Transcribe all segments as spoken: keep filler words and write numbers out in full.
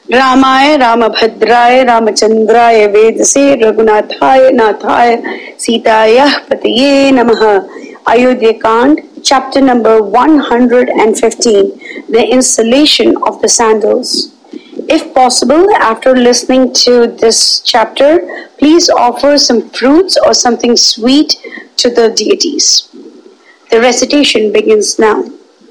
रामाय रामभद्राय रामचंद्राय वेदसे रघुनाथाय नाथाय सीतायाः पतये नमः. Ayodhya Kand, chapter number one hundred fifteen, the installation of the sandals. If possible, after listening to this chapter, please offer some fruits or something sweet to the deities. The recitation begins now.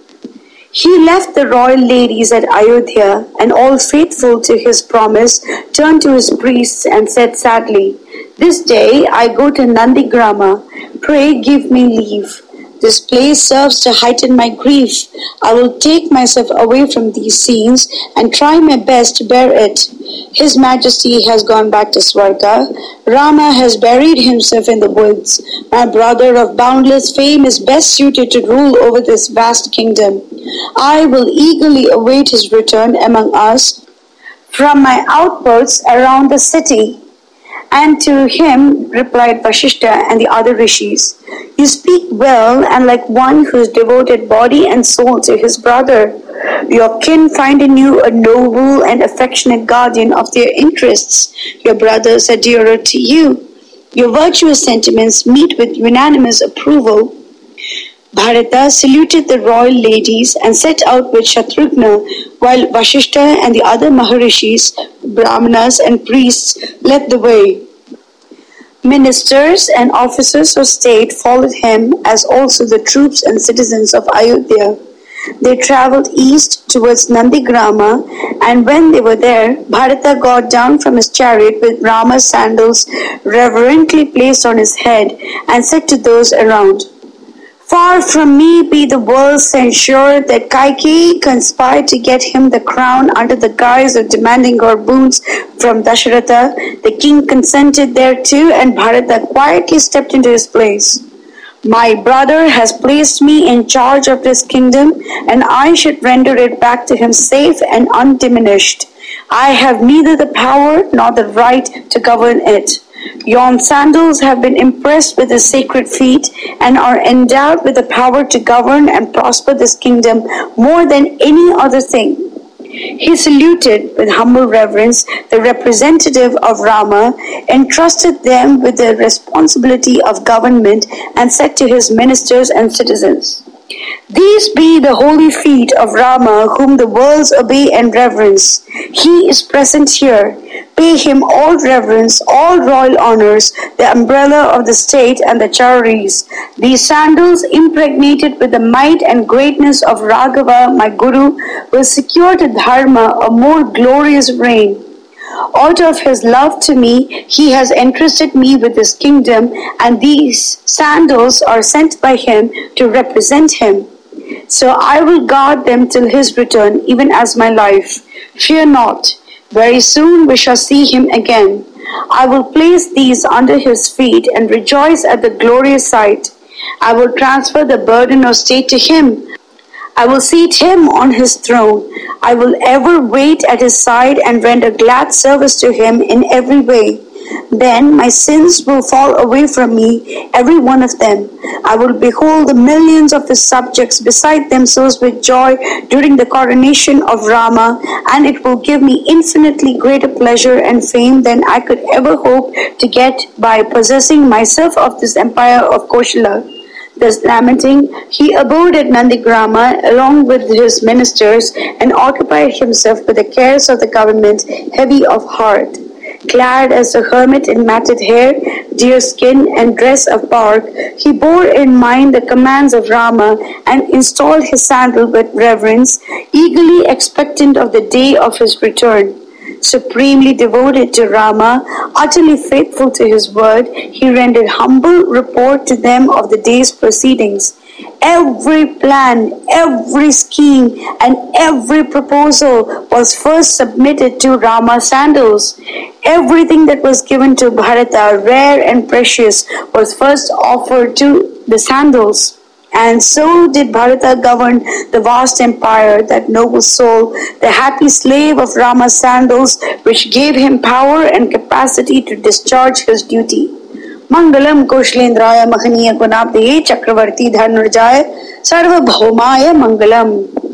He left the royal ladies at Ayodhya, and all faithful to his promise, turned to his priests and said sadly, "This day I go to Nandigrama. Pray give me leave. This place serves to heighten my grief. I will take myself away from these scenes and try my best to bear it. His Majesty has gone back to Swarga. Rama has buried himself in the woods. My brother of boundless fame is best suited to rule over this vast kingdom. I will eagerly await his return among us from my outposts around the city." And to him replied Vashishta and the other rishis, "You speak well and like one who has devoted body and soul to his brother. Your kin find in you a noble and affectionate guardian of their interests. Your brothers are dearer to you. Your virtuous sentiments meet with unanimous approval." Bharata saluted the royal ladies and set out with Shatrughna, while Vashishta and the other Maharishis, Brahmanas and priests led the way. Ministers and officers of state followed him, as also the troops and citizens of Ayodhya. They travelled east towards Nandigrama, and when they were there, Bharata got down from his chariot with Rama's sandals reverently placed on his head and said to those around, "Far from me be the world censure that Kaikeyi conspired to get him the crown under the guise of demanding her boons from Dasharatha. The king consented thereto, and Bharata quietly stepped into his place. My brother has placed me in charge of this kingdom, and I should render it back to him safe and undiminished. I have neither the power nor the right to govern it. Yon sandals have been impressed with the sacred feet and are endowed with the power to govern and prosper this kingdom more than any other thing." He saluted with humble reverence the representative of Rama, entrusted them with the responsibility of government, and said to his ministers and citizens, "These be the holy feet of Rama, whom the worlds obey and reverence. He is present here. Pay him all reverence, all royal honors, the umbrella of the state and the charis. These sandals, impregnated with the might and greatness of Raghava, my Guru, will secure to Dharma a more glorious reign. Out of his love to me, he has entrusted me with this kingdom, and these sandals are sent by him to represent him. So I will guard them till his return, even as my life. Fear not. Very soon we shall see him again. I will place these under his feet and rejoice at the glorious sight. I will transfer the burden of state to him. I will seat him on his throne. I will ever wait at his side and render glad service to him in every way. Then my sins will fall away from me, every one of them. I will behold the millions of his subjects beside themselves with joy during the coronation of Rama, and it will give me infinitely greater pleasure and fame than I could ever hope to get by possessing myself of this empire of Koshala." Thus lamenting, he abode at Nandigrama along with his ministers and occupied himself with the cares of the government, heavy of heart. Clad as a hermit in matted hair, deer skin, and dress of bark, he bore in mind the commands of Rama and installed his sandal with reverence, eagerly expectant of the day of his return. Supremely devoted to Rama, utterly faithful to his word, he rendered humble report to them of the day's proceedings. Every plan, every scheme, and every proposal was first submitted to Rama's sandals. Everything that was given to Bharata, rare and precious, was first offered to the sandals. And so did Bharata govern the vast empire, that noble soul, the happy slave of Rama's sandals, which gave him power and capacity to discharge his duty. Mangalam Koshalendraya Mahaniya Gunabdeye Chakravarti Dhanurjaya Sarvabhaumaya Mangalam.